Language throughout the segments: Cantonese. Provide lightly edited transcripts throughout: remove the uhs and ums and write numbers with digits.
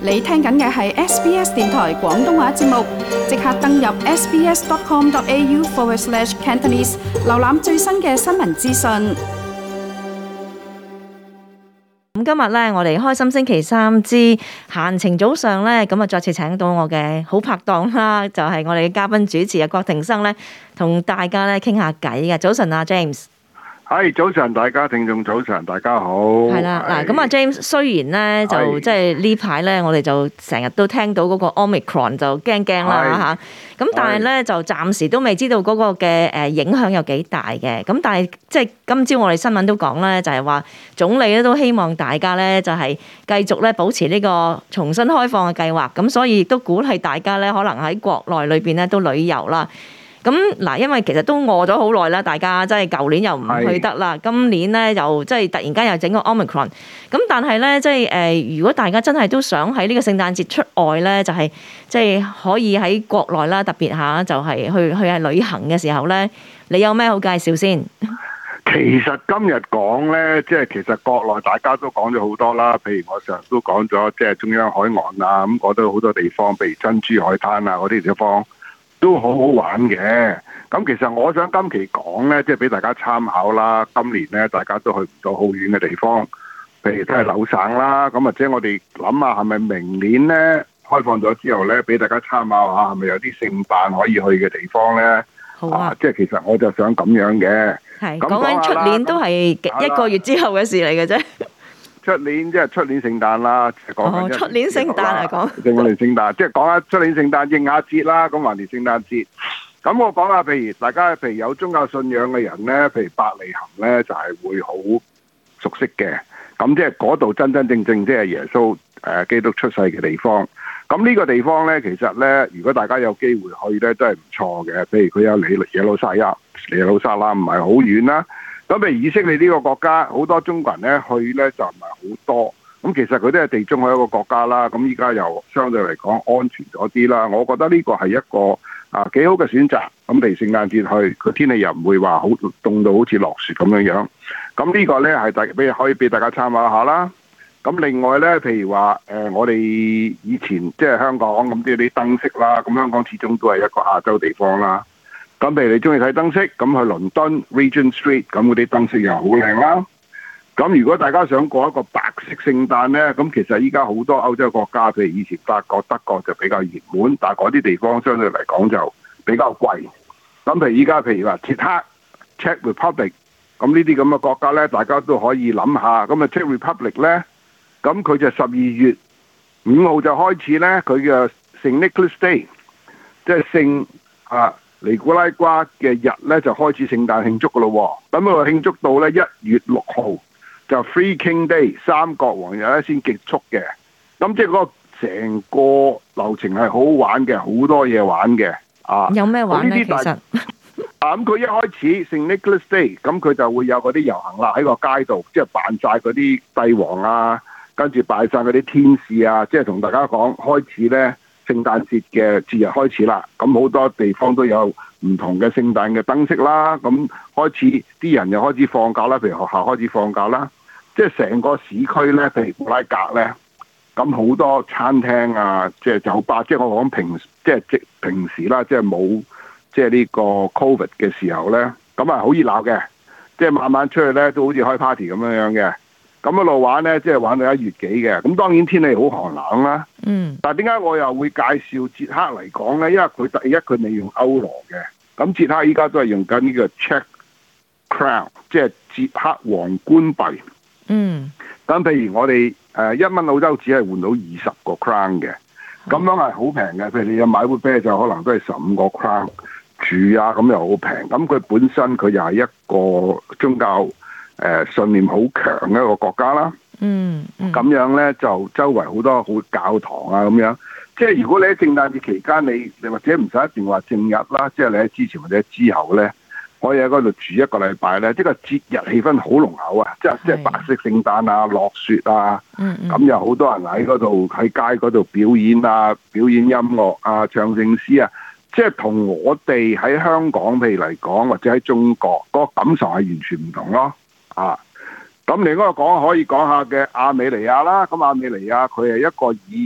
你聽緊嘅係 SBS 電台廣東話節目，即刻登入 sbs.com.au/Cantonese 瀏覽最新嘅新聞資訊。 咁今日咧，我哋開心星期三之閒情早上咧，咁啊再次請到我嘅好拍檔啦，就係我哋嘅嘉賓主持郭庭生咧，同大家咧傾下偈嘅。早晨啊 ，James。 係早晨，大家聽眾早晨，大家好。 係啦，嗱咁啊，James 雖然咧就即係呢排咧，我哋就成日都聽到嗰個 Omicron 就驚驚啦嚇，咁但係咧就暫時都未知道嗰個嘅影響有幾大嘅。咁但係即係今朝我哋新聞都講咧，就係話總理咧都希望大家咧就係繼續咧保持呢個重新開放嘅計劃，咁所以亦都鼓勵大家咧可能喺國內裏邊咧都旅遊啦。咁嗱，因為其實都餓咗好耐啦，大家即係舊年又唔去得啦，今年咧又即係突然間又整個 Omicron， 咁但係咧即係如果大家真係都想喺呢個聖誕節出外咧，就係即係可以喺國內啦，特別下就係去係旅行嘅時候咧，你有咩好介紹先？ 其實今日講咧，即係其實國內大家都講咗好多啦，譬如我成日都講咗，即係中央海岸啊，咁嗰度好多地方，譬如珍珠海灘啊嗰啲地方。都好好玩嘅，咁其實我想今期講呢，即係俾大家參考啦。今年呢，大家都去唔到好遠嘅地方，譬如都係紐省啦。咁或者我哋諗下，係咪明年呢開放咗之後呢，俾大家參考下，係咪有啲聖誕可以去嘅地方呢？ 好啊， 即係其實我就想咁樣嘅。 係講緊出年都係一個月之後嘅事嚟嘅啫。 出年即係出年聖誕啦，講緊出年聖誕嚟講， 我哋聖誕，即係講下出年聖誕應下節啦，咁橫掂聖誕節。咁我講下，譬如大家譬如有宗教信仰嘅人咧，譬如伯利恆咧，就係會好熟悉嘅。咁即係嗰度真真正正即係耶穌基督出世嘅地方。咁呢個地方咧，其實咧，如果大家有機會去咧，都係唔錯嘅。譬如佢有耶路撒冷唔係好遠啦。咁譬如以色列呢個國家，好多中國人咧去咧就唔係好多。咁其實佢都係地中海一個國家啦。咁依家又相對嚟講安全咗啲啦。我覺得呢個係一個幾好嘅選擇。咁譬如聖誕節去，佢天氣又唔會話好凍到好似落雪咁樣樣。咁呢個咧係可以俾大家參考下啦。咁另外咧，譬如話我哋以前即係香港咁啲燈飾啦。咁香港始終都係一個亞洲地方啦。咁譬如你中意睇燈飾，咁去倫敦 Regent Street， 咁嗰啲燈飾又好靚啦。咁如果大家想過一個白色聖誕呢，咁其實依家好多歐洲國家，譬如以前法國、德國就比較熱門，但係嗰啲地方相對嚟講就比較貴。咁譬如依家譬如話捷克 Czech Republic， 咁呢啲咁嘅國家呢，大家都可以諗下。咁啊 Czech Republic 呢，咁佢就12月5號就開始呢，佢嘅聖 Nicholas Day， 即係聖尼古拉瓜嘅日咧就開始聖誕慶祝噶咯，咁啊慶祝到咧1月6號就 Three King Day 三國王日咧先結束嘅。咁即係嗰個成個流程係好好玩嘅，好多嘢玩嘅。 有咩玩咧？其實咁佢一開始聖 Nicholas Day， 咁佢就會有嗰啲遊行啦，喺個街度，即係扮晒嗰啲帝王啊，跟住扮晒嗰啲天使啊，即係同大家講開始咧。聖誕節嘅節日開始啦，咁好多地方都有唔同嘅聖誕嘅燈飾啦，咁開始啲人又開始放假啦，譬如學校開始放假啦，即係成個市區呢，譬如布拉格呢，咁好多餐廳啊，即係酒吧，即係我講平時啦，即係冇即係呢個 Covid 嘅時候呢，咁啊好熱鬧嘅，即係晚晚出去呢，都好似開 party 咁樣嘅。咁一路玩呢，即係玩到1月幾嘅。咁當然天氣好寒冷啦。但係點解我又會介紹捷克嚟講呢？因為佢第一佢未用歐羅嘅。咁捷克依家都係用緊呢個 Czech Crown， 即係捷克皇冠幣。咁譬如我哋1蚊澳洲紙係換到20個 crown 嘅。咁樣係好平嘅。譬如你有買杯啤酒，可能都係15個 crown 住啊，咁又好平。咁佢本身佢又係一個宗教信念好強嘅一個國家啦，咁樣呢，就周圍好多好教堂啊咁樣，即係如果你喺聖誕節期間，你或者唔使一定話正日啦，即係你喺之前或者之後呢，可以喺嗰度住1個禮拜呢，即係節日氣氛好濃厚啊，即係白色聖誕啊，落雪啊，咁有好多人喺嗰度喺街嗰度表演啊，表演音樂啊，唱聖詩啊，即係同我哋喺香港譬如嚟講，或者喺中國嗰個感受係完全唔同咯。咁另外可以講下嘅亞美尼亞啦，咁亞美尼亞佢係一個以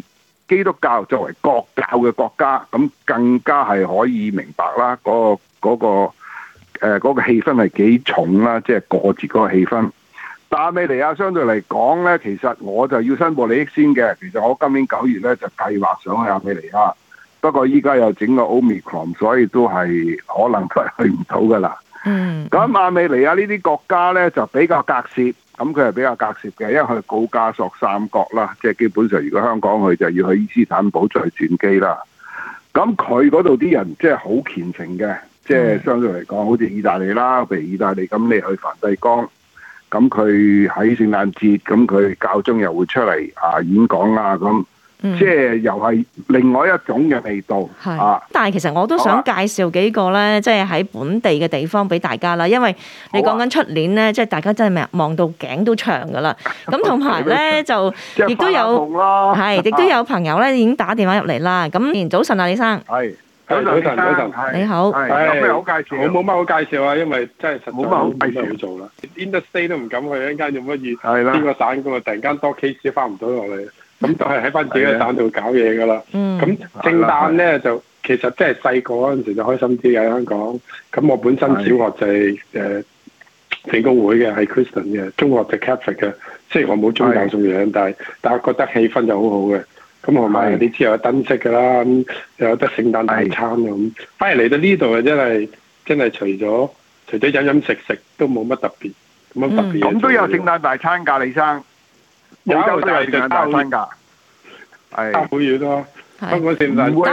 基督教作為國教嘅國家，咁更加係可以明白啦，嗰個氣氛係幾重啦，即係過節嗰個氣氛。但亞美尼亞相對嚟講呢，其實我就要申報利益先嘅。其實我今年9月呢，就計劃想去亞美尼亞，不過依家又整個 Omicron，所以都係可能都係去唔到噶啦。咁亞美尼亞呢啲國家呢，就比較隔涉，咁佢係比較隔涉嘅，因為佢係高加索三角啦，即係基本上如果香港去就要去伊斯坦堡再轉機啦。咁佢嗰度啲人即係好虔誠嘅，即係相對嚟講，好似意大利啦，譬如意大利咁，你去梵蒂岡。咁佢喺聖誕節，咁佢教宗又會出嚟演講啊，咁即係又係另外一種嘅味道。 但係其實我都想介紹幾個咧，即係喺本地嘅地方俾大家啦，因為你講緊出年咧，即係大家真係望到頸都長噶啦。咁同埋咧就亦都有亦都有朋友咧已經打電話入嚟啦。咁早晨啊，李生。 早晨， 你好。 有咩好介紹？ 我冇乜好介紹啊，因為真係實在冇乜好做啦。Interstate 都唔敢去，一間做乜嘢？邊個省咁啊？突然間多 case 翻唔到落嚟，咁就係喺翻自己嘅省度搞嘢噶啦。咁聖誕咧就其實真係細個嗰陣時就開心啲嘅香港。咁我本身小學就係聖公會嘅，係 Christian 嘅，中學就 Catholic 嘅。雖然我冇宗教信仰，但係覺得氣氛就好好嘅。咁同埋你知有燈飾㗎啦，咁又有得聖誕大餐咁。反而嚟到呢度啊，真係除咗飲食都冇乜特別，冇乜特別。 咁都有聖誕大餐㗎，李生。澳洲都有聖誕大餐㗎， 差好遠咯。香港聖誕，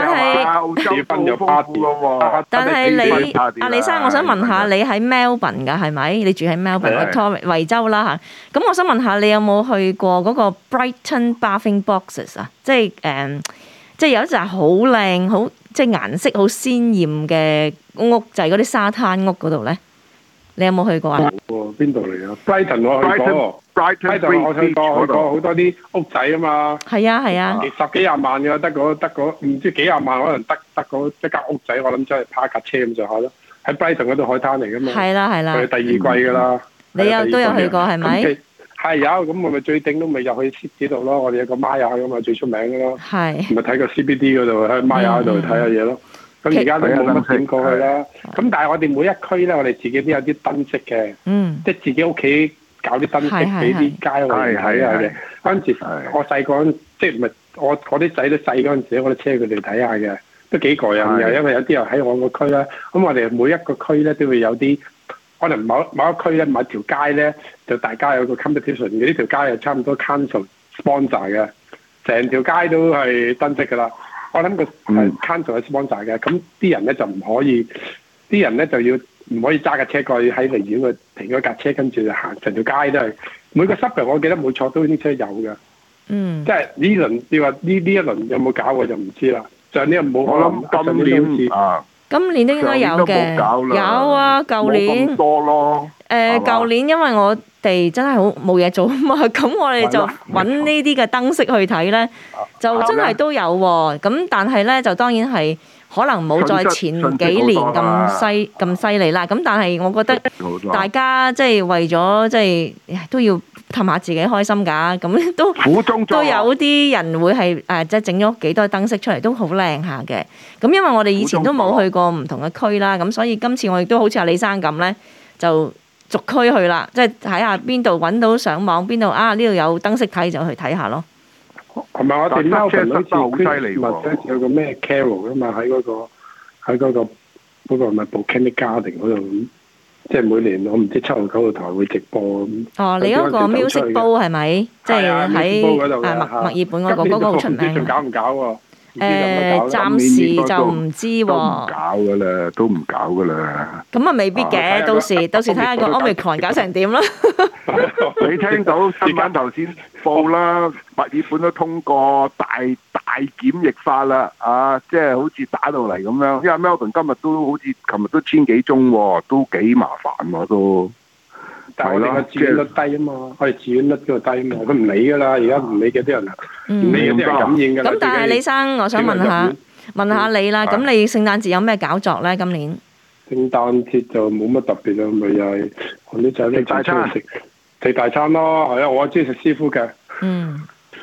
但係李生，我想問下你喺 Melbourne 㗎係咪？你住喺 Melbourne 維州啦嚇。咁我想問下你有冇去過嗰個 Brighton Bathing Boxes 啊？即係有一紮好靚、好即係顏色好鮮豔嘅屋，就係嗰啲沙灘屋嗰度咧。你有冇去過啊？ 邊度嚟啊 ？Brighton 我去過。Brighton 我去過好多啲屋仔啊嘛。係啊，10幾廿萬嘅，得個唔知幾廿萬，可能得嗰一間屋仔，我諗真係泊架車咁上下咯。喺 Brighton 嗰度海灘嚟噶嘛。係啦。佢第2季噶啦。 你都有去過係咪？ 係有，咁我咪最頂都未入去 City 度咯。我哋有個 Maya 噶嘛，最出名嘅咯。係。咪睇個 CBD 嗰度，喺 Maya 度睇下嘢咯。咁而家都冇乜點過去啦。咁但係我哋每一區咧，我哋自己都有啲燈飾嘅。即係自己屋企搞啲燈飾俾啲街坊睇下嘅。嗰陣時我細個，即係唔係我啲仔都細嗰陣時，我都車佢哋睇下嘅，都幾過癮嘅。因為有啲人喺我個區啦，咁我哋每一個區咧都會有啲，可能某一區咧某條街咧就大家有個 competition 嘅，呢條街係差唔多 council sponsor 嘅，成條街都係燈飾㗎啦。我諗個係 council 係 sponsor 嘅，咁啲人咧就唔可以，啲人咧就要唔可以揸架車過去喺離遠嘅停咗架車，跟住就行成條街都係每個 suburb 我記得冇錯都啲車有嘅。即係呢輪你話呢一輪有冇搞我就唔知啦。上年冇，我諗今年都應該有嘅，有啊，舊年冇咁多咯。 舊年因為我哋真係好冇嘢做啊嘛，咁我哋就揾呢啲嘅燈飾去睇咧，就真係都有喎。咁但係咧就當然係可能冇再前幾年咁犀利啦。咁但係我覺得大家即係為咗即係都要氹下自己開心㗎，咁都有啲人會係即係整咗幾多燈飾出嚟，都好靚下嘅。咁因為我哋以前都冇去過唔同嘅區啦，咁所以今次我亦都好似阿李生咁咧，就逐區去啦，即係睇下邊度揾到上網，邊度呢度有燈飾睇就去睇下咯。 係咪我哋 Melbourne 好犀利喎？有個咩 Carol 㗎嘛？喺嗰個係咪 Botanic Garden 嗰度？即係每年我唔知7號9號台會直播咁。哦，你嗰個 Music Bowl 係咪？即係喺墨爾本嗰個好出名。仲搞唔搞喎？暫時就唔知喎。 都唔搞㗎啦。 咁啊，未必嘅，到時睇下個 Omicron 搞成點啦。 你聽到新聞頭先報啦，墨爾本都通過大檢疫法啦，即係好似打到嚟咁樣。因為 Melbourne 今日都好似琴日都1000幾宗喎，都幾麻煩喎都。 但係我哋個自願率低啊嘛，我哋自願率嗰度低啊嘛，佢唔理㗎啦，而家唔理嘅啲人，唔理嘅啲人感染㗎啦。 咁但係李生，我想問下你啦，咁你聖誕節有咩搞作咧？今年聖誕節就冇乜特別啦，咪又係我啲仔咧就出去食大餐咯，係啊，我中意食師傅嘅。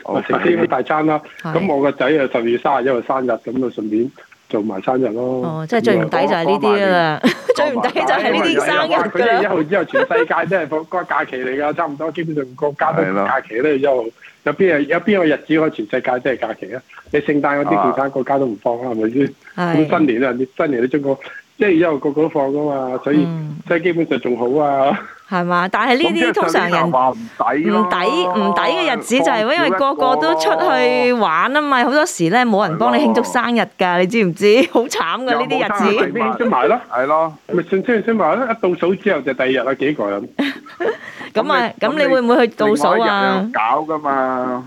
食飛機大餐啦。咁我個仔啊12月31日生日，咁就順便做埋生日咯。 哦，即係最唔抵就係呢啲啦，最唔抵就係呢啲生日㗎啦。 佢1號之後，全世界都係個假期嚟㗎，差唔多基本上國家都假期咧。1號有邊個日子可以全世界都係假期啊？你聖誕嗰啲其他國家都唔放啦，係咪先？咁新年啊，新年你中國1月1號個個都放㗎嘛，所以基本上仲好啊。 係嘛？但係呢啲通常人唔抵嘅日子就係因為個個都出去玩啊嘛，好多時咧冇人幫你慶祝生日㗎，你知唔知？好慘㗎呢啲日子。 咪慶祝埋咯，係咯，咪慶祝埋咯！一倒數之後就第2日啦，幾個人。 咁你會唔會去倒數啊？ 搞㗎嘛，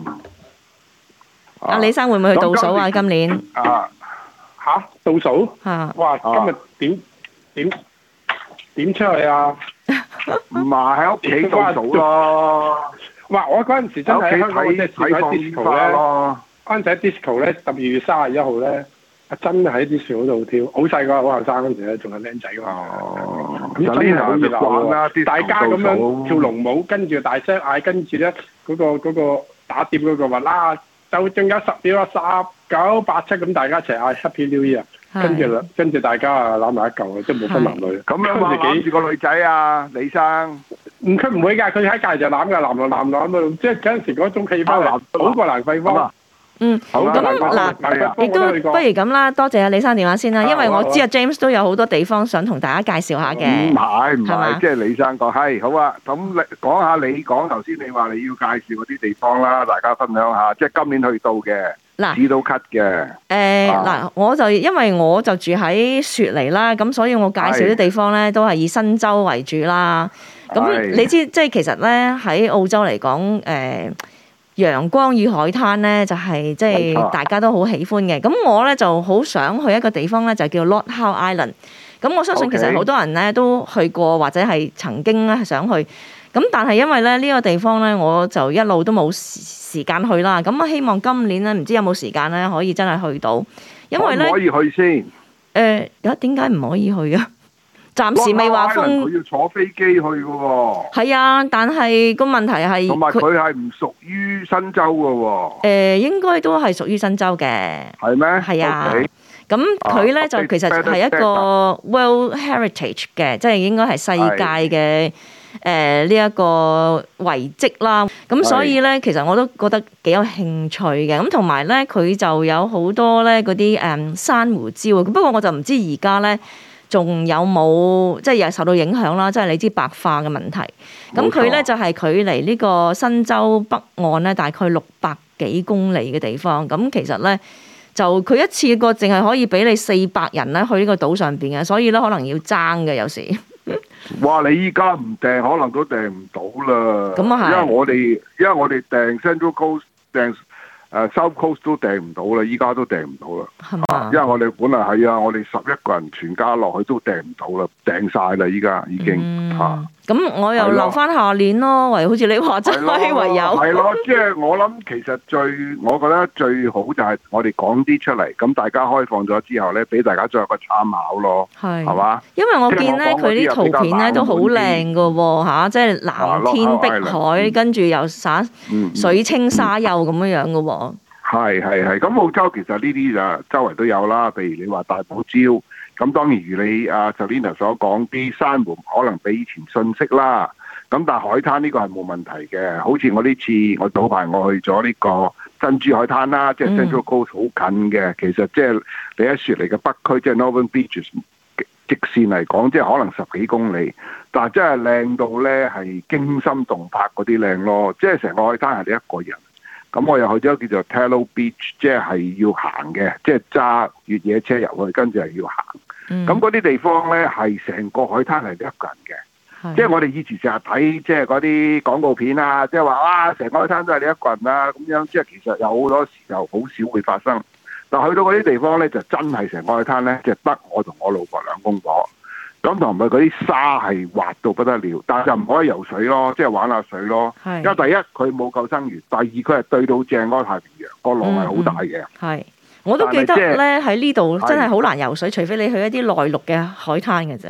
阿李生會唔會去倒數啊？今年嚇倒數？哇！今日點出去啊？ 唔係喺屋企倒數咯。哇！我嗰陣時真係喺香港即係試喺 disco 咧，嗰陣時喺 disco 咧12月31號咧，真係喺 disco 嗰度跳，好細個，好後生嗰陣時咧，仲係僆仔㗎嘛。咁真係好熱鬧啦！大家咁樣跳龍舞，跟住大聲嗌，跟住咧嗰個打碟嗰個話啦，就仲有10秒啊，19、87咁，大家一齊嗌 Happy New Year。跟住大家啊攬埋一嚿啊，即係冇分男女。咁樣話攬住個女仔啊，李生。佢唔會㗎，佢喺隔離就攬㗎，男男啊，即係嗰陣時嗰種氣氛好過蘭桂坊。 咁嗱，亦都不如咁啦，多謝阿李生電話先啦，因為我知阿 James 都有好多地方想同大家介紹下嘅。 唔係，即係李生講係好啊。咁你講下你講頭先，你話你要介紹嗰啲地方啦，大家分享下。即係今年去到嘅。紙都 cut 嘅。 我就因為我就住喺雪梨啦，咁所以我介紹啲地方咧都係以新州為主啦。咁你知即係其實咧喺澳洲嚟講，陽光與海灘咧就係即係大家都好喜歡嘅。咁我咧就好想去一個地方咧，就叫 Lord Howe Island。咁我相信其實好多人咧都去過或者係曾經咧想去。咁但係因為咧呢個地方咧，我就一路都冇時間去啦。咁我希望今年咧，唔知有冇時間咧，可以真係去到。因為咧， 可以去先。 點解唔可以去啊？暫時未話封。 佢要坐飛機去嘅喎。 係啊，但係個問題係同埋佢係唔屬於新州嘅喎。 應該都係屬於新州嘅。係咩？ 係啊。咁佢咧就其實係一個 World Heritage 嘅，即係應該係世界嘅。呢一個遺跡啦，咁所以咧，其實我都覺得幾有興趣嘅。咁同埋咧，佢就有好多咧嗰啲珊瑚礁。不過我就唔知而家咧仲有冇即係又受到影響啦。即係你知白化嘅問題。咁佢咧就係距離呢個新州北岸咧大概600幾公里嘅地方。咁其實咧就佢一次過淨係可以俾你400人咧去呢個島上邊嘅，所以咧可能要爭嘅有時。 哇！你依家唔訂，可能都訂唔到啦。 咁啊係。 因為我哋訂 Central Coast 訂South Coast 都訂唔到啦，依家都訂唔到啦。係嘛？因為我哋本來係啊，我哋11個人全家落去都訂唔到啦，訂晒啦，依家已經嚇。咁我又留翻下年咯，好似你話齋唯有。 係咯，即係我諗其實我覺得最好就係我哋講啲出嚟，咁大家開放咗之後咧，俾大家作一個參考咯。係嘛？ 因為我見咧佢啲圖片咧都好靚㗎喎嚇，即係藍天碧海，跟住又灑水清沙幼咁樣㗎喎。 係，咁澳洲其實呢啲就周圍都有啦，譬如你話大堡礁。咁當然如你阿 Selina 所講，啲珊瑚可能比以前遜色啦。咁但係海灘呢個係冇問題嘅。好似我呢次我早排我去咗呢個珍珠海灘啦，即係 Central Coast 好近嘅。其實即係你喺雪梨嘅北區，即係 Northern Beaches 直線嚟講，即係可能10幾公里，但係真係靚到咧係驚心動魄嗰啲靚咯。即係成個海灘係你一個人。咁我又去咗叫做 Tallow Beach， 即係要行嘅，即係揸越野車入去，跟住係要行。咁嗰啲地方咧係成個海灘係你一個人嘅，即係我哋以前成日睇即係嗰啲廣告片啊，即係話哇成個海灘都係你一個人啊咁樣，即係其實有好多時候好少會發生。但去到嗰啲地方咧就真係成個海灘咧，就得我同我老婆2公婆。咁同埋嗰啲沙係滑到不得了，但係就唔可以游水咯，即係玩下水咯。因為第一佢冇救生員，第二佢係對到正嗰個太平洋，個浪係好大嘅。 係，我都記得咧喺呢度真係好難游水，除非你去一啲內陸嘅海灘嘅啫。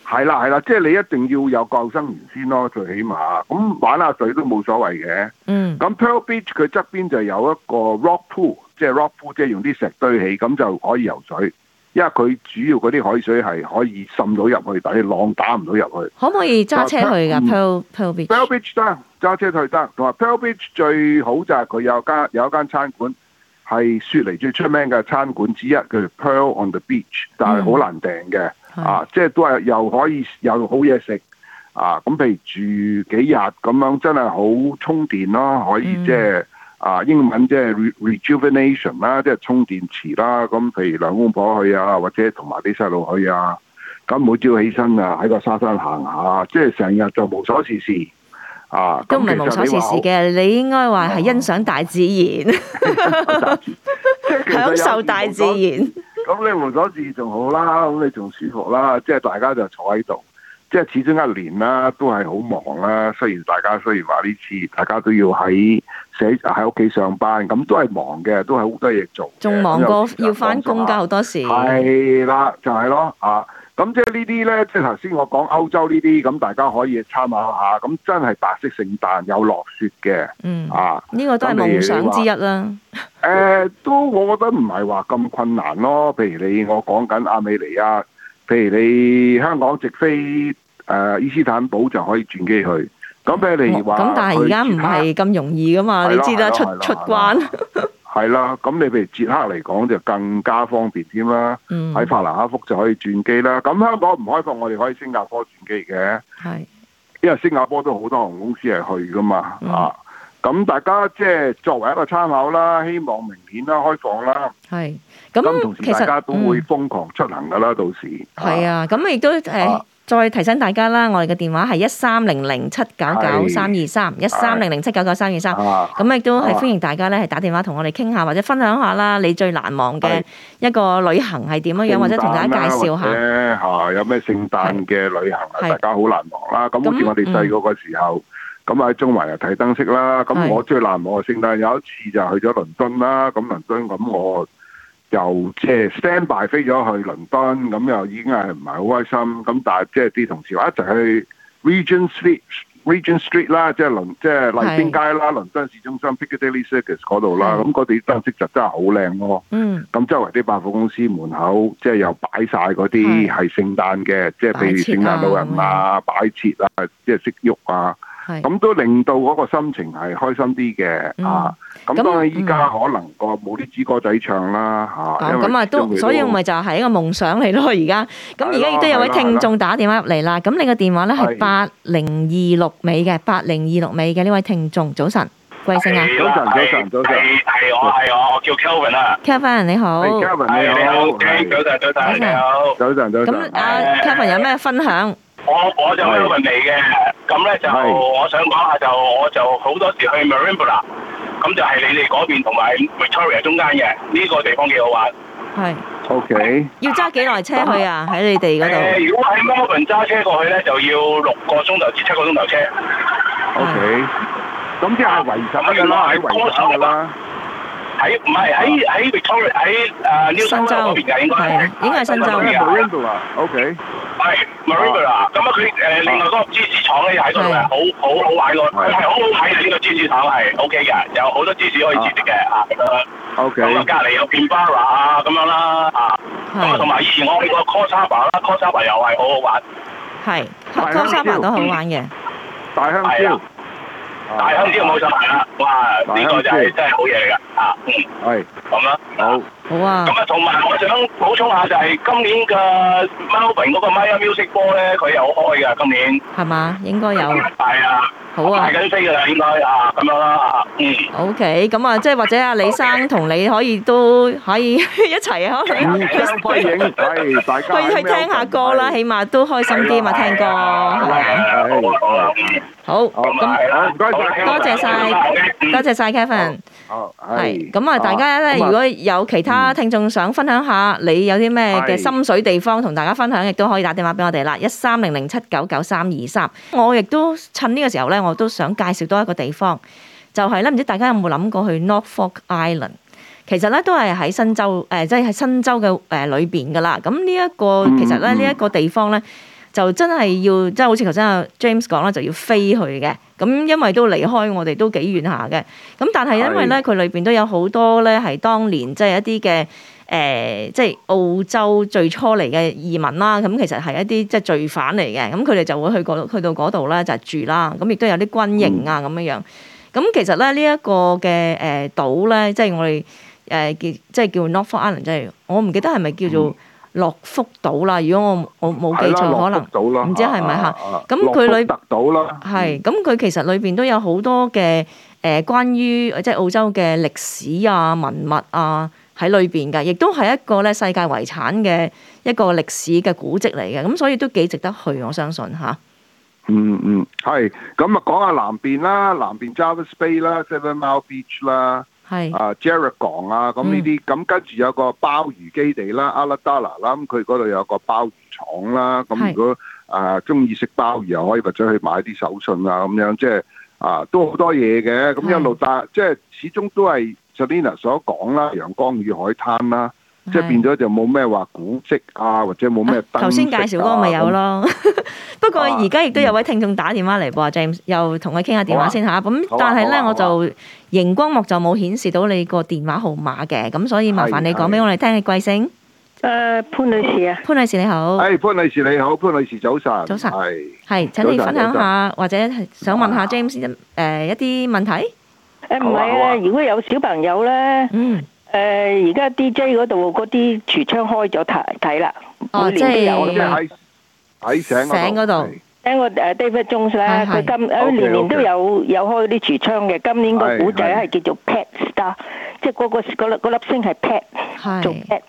係啦，即係你一定要有救生員先咯，最起碼。咁玩下水都冇所謂嘅。咁 Pearl Beach 佢側邊就有一個 rock pool， 即係 rock pool， 即係用啲石堆起，咁就可以游水。因為佢主要嗰啲海水係可以滲到入去，但係浪打唔到入去。 可唔可以揸車去㗎？Pearl Beach？Pearl Beach 得，揸車去得。同埋 Pearl Beach 最好就係佢有一間餐館係雪梨最出名嘅餐館之一，叫做 Pearl on the Beach， 但係好難訂嘅。即係都係又可以有好嘢食。咁譬如住幾日咁樣，真係好充電咯，可以即係。英文即係 rejuvenation 啦，即係充電池啦。咁譬如兩公婆去啊，或者同埋啲細路去啊，咁每朝起身啊，喺個沙灘行下，即係成日就無所事事。 都唔係無所事事嘅，你應該話係欣賞大自然，享受大自然。 咁你無所事事仲好啦，咁你仲舒服啦。即係大家就坐喺度，即係始終一年啦，都係好忙啦。雖然話呢次大家都要喺屋企上班，咁都係忙嘅，都係好多嘢做， 仲忙過要返工㗎好多時。 係啦，就係咯。咁即係呢啲咧，即係頭先我講歐洲呢啲，咁大家可以參考下。咁真係白色聖誕有落雪嘅。 呢個都係夢想之一啦。 都我覺得唔係話咁困難咯。譬如我講緊亞美尼亞，譬如你香港直飛伊斯坦堡就可以轉機去。咁譬如你話， 咁但係而家唔係咁容易噶嘛，你知啦，出關。 係啦，咁你譬如捷克嚟講就更加方便添啦。喺法蘭克福就可以轉機啦。咁香港唔開放，我哋可以新加坡轉機嘅。係，因為新加坡都好多航空公司係去噶嘛。咁大家即係作為一個參考啦，希望明年啦開放啦。係，咁同時大家都會瘋狂出行噶啦，到時。係啊，咁亦都再提醒大家啦，我哋嘅電話係1300-799-323，1300-799-323。咁亦都係歡迎大家咧係打電話同我哋傾下，或者分享下啦，你最難忘嘅一個旅行係點樣，或者同大家介紹下。 有咩聖誕嘅旅行大家好難忘啦。咁好似我哋細個嘅時候，咁喺中環又睇燈飾啦。咁我最難忘嘅聖誕有一次就去咗倫敦啦。咁倫敦咁我又即係 stand by 飛咗去倫敦，咁又已經係唔係好開心。咁但係即係啲同事話一齊去 Regent Street 啦，即係麗晶街啦，倫敦市中心 Piccadilly Circus 嗰度啦。咁嗰啲燈飾就真係好靚咯。咁周圍啲百貨公司門口即係又擺晒嗰啲係聖誕嘅，即係譬如聖誕老人啊、擺設啊，即係識喐啊。咁都令到嗰個心情係開心啲嘅。咁當然依家可能冇啲支歌仔唱啦。 所以咪就係一個夢想嚟咯。而家亦都有位聽眾打電話入嚟啦。咁你個電話咧係8026尾嘅，8026尾嘅呢位聽眾，早晨，貴姓啊？ 早晨。 係我叫 Kelvin 啊。 Kelvin 你好。 Kelvin 你好。早晨。 咁Kelvin 有咩分享？ 我就 Kelvin 嚟嘅。咁咧就我想講下，我就好多時去 Marimbula， 咁就係你哋嗰邊同埋 Victoria 中間嘅呢個地方幾好玩。 係。 OK。 要揸幾耐車去啊？喺你哋嗰度？ 如果喺 Melbourne 揸車過去咧，就要6個鐘頭至7個鐘頭車。 OK。咁即係維省㗎啦，喺維省㗎啦。 唔係喺 Victoria 喺New South Wales 嗰邊㗎，應該係新州。 Marimbula。OK。 係 Marimbula，咁佢另外嗰個芝士廠咧又喺嗰度嘅，好玩咯，佢係好好睇嘅，呢個芝士廠係 OK 嘅，有好多芝士可以切食嘅咁樣。OK。咁隔離有 Pinbarra 啊咁樣啦咁同埋以前我去過 Coffs Harbour 啦，Coffs Harbour 又係好好玩。 係 Coffs Harbour 都好玩嘅。 大香蕉。 大香蕉冇錯係啦，哇！呢個就係真係好嘢嚟㗎係咁啦。 好啊。咁同埋我想補充下就係今年嘅 Melbourne 嗰個 Maya Music Ball 咧，佢有開㗎今年。係嘛？應該有。係啊。好啊。排緊飛㗎啦，應該咁樣啦 OK， 咁即係或者李生同你可以一齊可能大家去聽下歌啦，起碼都開心啲嘛，聽歌。好，咁唔該晒， 多謝晒 Kevin。係，咁大家咧，如果有其他聽眾想分享下，你有啲咩嘅心水地方同大家分享，亦都可以打電話俾我哋啦，1300-799-323。我亦都趁呢個時候咧，我都想介紹多一個地方，就係咧，唔知大家有冇諗過去 Norfolk Island？其實咧都係喺新州，即係喺新州嘅裏邊噶啦。咁呢一個其實咧呢一個地方咧。 就真係要即係好似頭先阿 James 講啦，就要飛去嘅。咁因為都離開我哋都幾遠下嘅。咁但係因為咧佢裏邊都有好多咧係當年即係一啲嘅即係澳洲最初嚟嘅移民啦。咁其實係一啲即係罪犯嚟嘅。咁佢哋就會去到嗰度咧就係住啦。咁亦都有啲軍營啊咁樣樣。咁其實咧呢一個嘅島咧，即係我哋即係叫 Norfolk Island， 即係我唔記得係咪叫做諾福島啦。如果我冇記錯，可能唔知係咪嚇。咁佢裏特島啦，係咁佢其實裏邊都有好多嘅關於即係澳洲嘅歷史啊、文物啊喺裏邊㗎，亦都係一個咧世界遺產嘅一個歷史嘅古蹟嚟嘅。咁所以都幾值得去，我相信嚇。 係咁啊，講下南邊啦，南邊 Jervis Bay 啦 ，Seven Mile Beach 啦，係Gerringong 啊，咁呢啲咁跟住有個鮑魚基地啦 ，Ulladulla 啦，咁佢嗰度有個鮑魚廠啦，咁如果中意食鮑魚又可以或者去買啲手信啊，咁樣即係都好多嘢嘅，咁一路即係始終都係 Selina 所講啦，陽光與海灘啦。即係變咗就冇咩話古蹟啊，或者冇咩燈飾啊。頭先介紹嗰個咪有咯。不過而家亦都有位聽眾打電話嚟噃，James 又同佢傾下電話先嚇。咁但係咧我就熒光幕就冇顯示到你個電話號碼嘅，咁所以麻煩你講俾我哋聽你貴姓？ 潘女士啊。潘女士你好。 潘女士你好，潘女士早晨。 早晨。 係請你分享下或者想問下 James 一啲問題。 唔係啊，如果有小朋友咧。而家 DJ 嗰度嗰啲櫥窗開咗睇啦，每年都有啦。 喺醒嗰度。 聽個David Jones 咧，佢年年都有開啲櫥窗嘅。今年個古仔係叫做 Pet Star， 即係嗰粒星係 Pet， 做 Pet。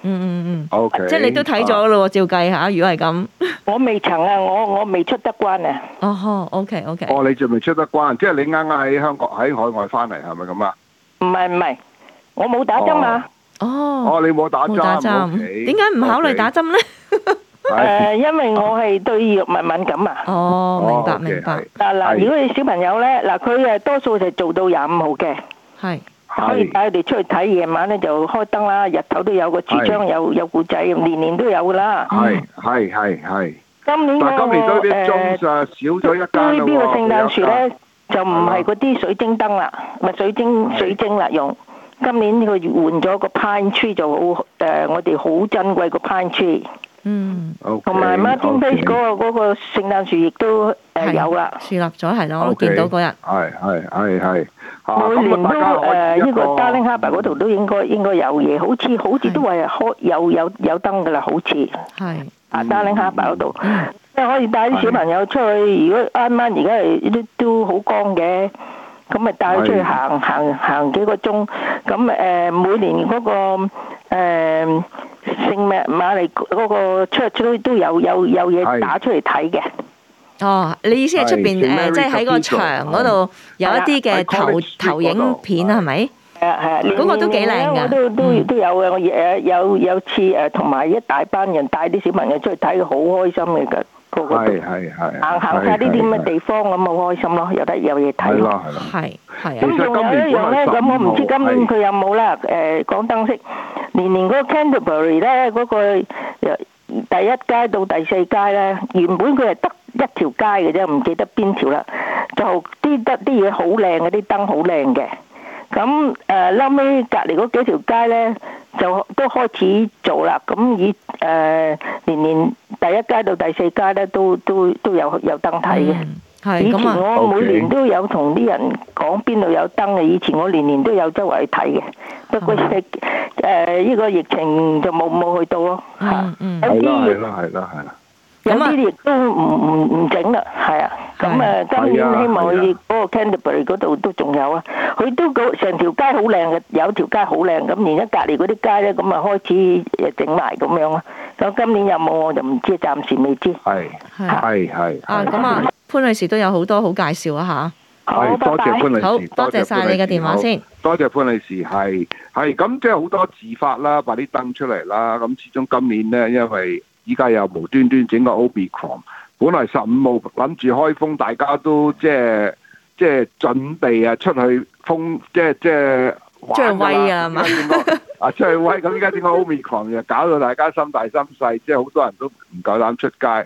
OK。 即係你都睇咗咯喎，照計下，如果係咁。 我未曾啊，我未出得關啊。 OK。 你仲未出得關，即係你啱啱喺香港喺海外翻嚟係咪咁啊？ 唔係。我冇打針啊！ 你冇打針， 點解唔考慮打針咧？ 因為我係對藥物敏感啊。 明白。 嗱，如果你小朋友咧，嗱佢多數就做到25號嘅，係可以帶佢哋出去睇，夜晚咧就開燈啦，日頭都有個櫥窗，有故仔，年年都有噶啦。 係。 今年都啲少咗一間呢個聖誕樹咧就唔係嗰啲水晶燈啦，咪水晶啦用。今年佢換咗個 pine tree 就好我哋好珍貴個 pine tree。同埋 Martin Place 嗰個聖誕樹亦都有啦。樹立咗係咯，我見到嗰日。 係。 每年都呢個 Darling Harbour 嗰度都應該有嘢，好似都話開有燈㗎啦，好似。係。Darling Harbour 嗰度，即係可以帶啲小朋友出去。如果啱啱而家係都好光嘅。咁咪帶佢出去行幾個鐘，咁每年嗰個聖瑪麗嗰個出都有嘢打出嚟睇嘅。 你意思係出邊即係喺個牆嗰度有一啲嘅投影片係咪？係嗰個都幾靚㗎。 都有嘅，我有次同埋一大班人帶啲小朋友出去睇，好開心嘅㗎。 係行下呢啲咁嘅地方咁好開心咯，有嘢睇咯。 係。 咁仲有一樣咧，咁我唔知今年佢有冇啦。講燈飾，年嗰個 Canterbury 咧，嗰個第一街到第4街咧，原本佢係得一條街嘅啫，唔記得邊條啦。就啲嘢好靚嘅，啲燈好靚嘅。咁後尾隔離嗰幾條街咧，就都開始做啦。咁年第一街到第4街咧，都有燈睇嘅。以前我每年都有同啲人講邊度有燈嘅，以前我年都有周圍去睇嘅。不過呢個疫情就冇去到咯。 係啦。 有啲亦都唔整啦，係啊。咁今年希望佢嗰個 Canterbury 嗰度都仲有啊。佢都成條街好靚嘅，有條街好靚。咁而家隔離嗰啲街咧，咁開始整埋咁樣啦。咁今年有冇我就唔知，暫時未知。 係。 咁潘女士都有好多好介紹啊嚇。 好，多謝潘女士。 好多謝晒你嘅電話先。 多謝潘女士，係咁，即係好多自發啦，擺啲燈出嚟啦。咁始終今年咧，因為依家又無端端整個 Omicron， 本來15號諗住開封，大家都即係準備啊出去封，即係玩㗎啦。出去威啊嘛！出去威，咁依家整個 Omicron 又搞到大家心大心細，即係好多人都唔夠膽出街。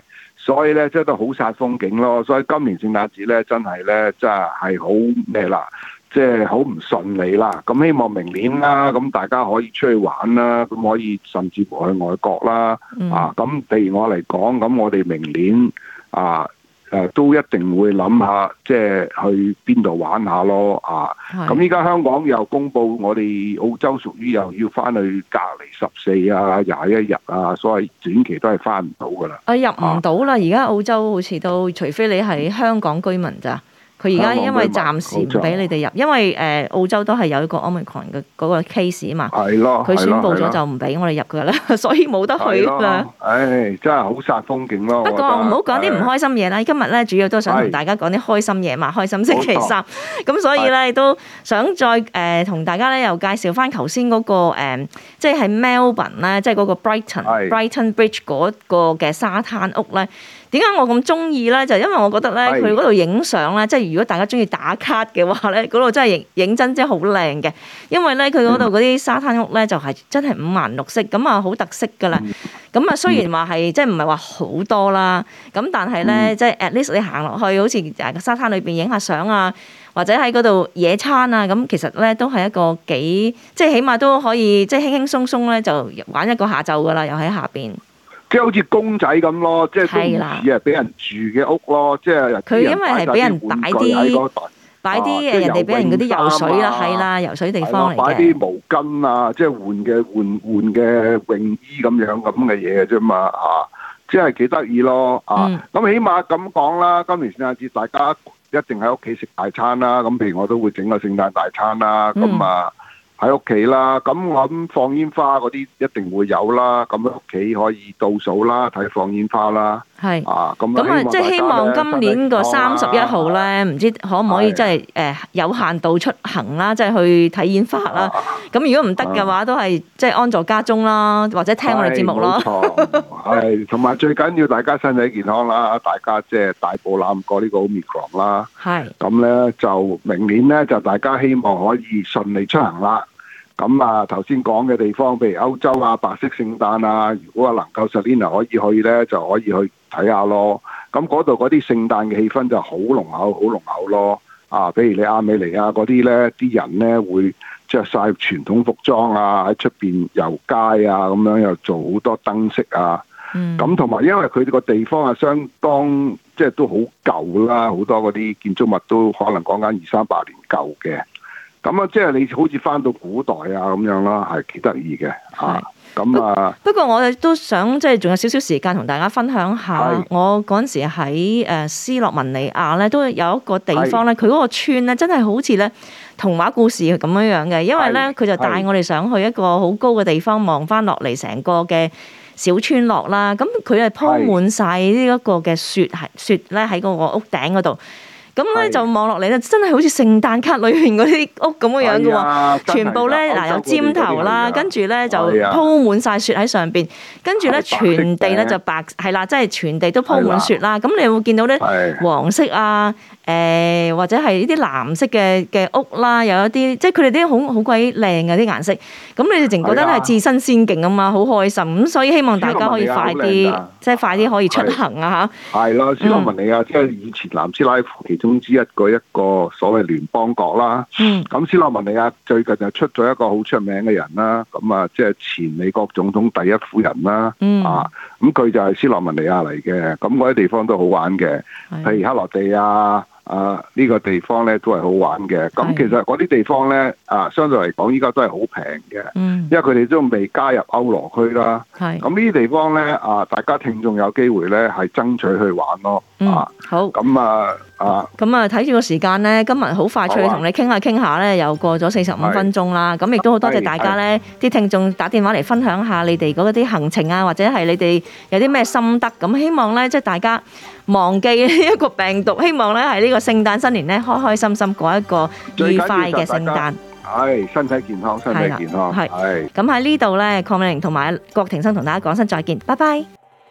所以咧即係都好煞風景咯。所以今年聖誕節咧真係咧真係好咩啦，即係好唔順利啦。咁希望明年啦，咁大家可以出去玩啦，咁可以甚至乎去外國啦。咁譬如我嚟講，咁我哋明年都一定會諗下，即係去邊度玩下咯。咁依家香港又公布我哋澳洲屬於又要翻去隔離14啊、21日啊，所以短期都係翻唔到噶啦。 入唔到啦！而家澳洲好似都，除非你係香港居民咋。佢而家因為暫時唔俾你哋入，因為澳洲都係有一個 Omicron 嘅嗰個 case 啊嘛。係咯，佢宣佈咗就唔俾我哋入㗎啦，所以冇得去啦。 唉，真係好煞風景咯。 不過唔好講啲唔開心嘢啦。今日咧主要都想同大家講啲開心嘢嘛，開心星期三。咁所以咧都想再同大家咧又介紹翻頭先嗰個即係喺 Melbourne 咧，即係嗰個 Brighton Bridge 嗰個嘅沙灘屋咧。點解我咁中意咧？就因為我覺得咧，佢嗰度影相咧，即係如果大家中意打卡嘅話咧，嗰度真係影真係好靚嘅。因為咧，佢嗰度嗰啲沙灘屋咧，就係真係五顏六色，咁啊好特色噶啦。咁啊雖然話係即係唔係話好多啦，咁但係咧，即係 at least 你行落去，好似沙灘裏邊影下相啊，或者喺嗰度野餐啊，咁其實咧都係一個幾即係起碼都可以即係輕輕鬆鬆咧就玩一個下晝噶啦，又喺下邊。 即係好似公仔咁咯，即係都唔似係俾人住嘅屋咯，即係佢因為係俾人擺啲人哋俾人嗰啲游水啦，係啦，游水地方嚟嘅。擺啲毛巾啊，即係換嘅泳衣咁嘅嘢啫嘛，即係幾得意咯。咁起碼咁講啦，今年聖誕節大家一定喺屋企食大餐啦。咁譬如我都會整個聖誕大餐啦，咁喺屋企啦，咁我諗放煙花嗰啲一定會有啦，咁屋企可以倒數啦，睇放煙花啦。係咁即係希望今年個31號咧，唔知可唔可以即係有限度出行啦，即係去睇煙花啦。咁如果唔得嘅話，都係即係安坐家中啦，或者聽我哋節目咯。 係，同埋最緊要大家身體健康啦，大家即係大步攬過呢個 Omicron 啦。係。咁咧就明年咧就大家希望可以順利出行啦。咁頭先講嘅地方，譬如歐洲啊、白色聖誕啊，如果能夠 Selina 可以去咧，就可以去睇下咯。咁嗰度嗰啲聖誕嘅氣氛就好濃厚，好濃厚咯。譬如你亞美尼亞嗰啲咧，啲人咧會着晒傳統服裝啊，喺出邊遊街啊，咁樣又做好多燈飾啊。咁同埋因為佢哋個地方相當即係都好舊啦，好多嗰啲建築物都可能講緊200-300年舊嘅。咁即係你好似翻到古代啊咁樣啦，係幾得意嘅嚇。 不過我哋都想即係仲有少少時間同大家分享下，我嗰陣時喺斯洛文尼亞咧，都有一個地方咧，佢嗰個村咧真係好似咧童話故事咁樣嘅，因為咧佢就帶我哋上去一個好高嘅地方，望翻落嚟成個嘅小村落啦。咁佢係鋪滿晒呢一個嘅雪咧喺嗰個屋頂嗰度。咁咧就望落嚟咧，真係好似聖誕卡裏面嗰啲屋咁樣嘅喎，全部咧有尖頭啦，跟住咧就鋪滿晒雪喺上邊，跟住咧全地咧就白係啦，即係全地都鋪滿雪啦。咁你會見到咧黃色啊，或者係呢啲藍色嘅屋啦，有一啲即係佢哋啲好鬼靚嘅啲顏色。咁你哋淨覺得係置身仙境啊嘛，好開心。咁所以希望大家可以快啲，即係快啲可以出行啊嚇。係咯， 斯洛文尼亞即係以前南斯拉夫其中之一個所謂聯邦國啦。咁斯洛文尼亞最近就出咗一個好出名嘅人啦。咁即係前美國總統第一夫人啦。咁佢就係斯洛文尼亞嚟嘅。咁嗰啲地方都好玩嘅，譬如克羅地亞。呢個地方咧都係好玩嘅。咁其實嗰啲地方咧相對嚟講依家都係好平嘅，因為佢哋都未加入歐羅區啦。咁呢啲地方咧大家聽眾有機會咧係爭取去玩咯。好。咁睇住個時間咧，今日好快脆同你傾下咧，又過咗45分鐘啦。咁亦都好多謝大家咧，啲聽眾打電話嚟分享下你哋嗰啲行程啊，或者係你哋有啲咩心得。咁希望咧即係大家忘記呢一個病毒，希望咧係呢個聖誕新年咧開開心心過一個愉快嘅聖誕。 係身體健康，身體健康。係。 咁喺呢度咧，鄺美玲同埋郭庭生同大家講聲再見，拜拜。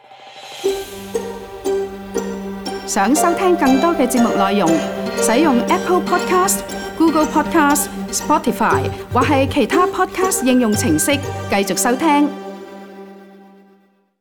想收聽更多嘅節目內容，使用 Apple Podcast、Google Podcast、Spotify 或係其他 Podcast 應用程式繼續收聽。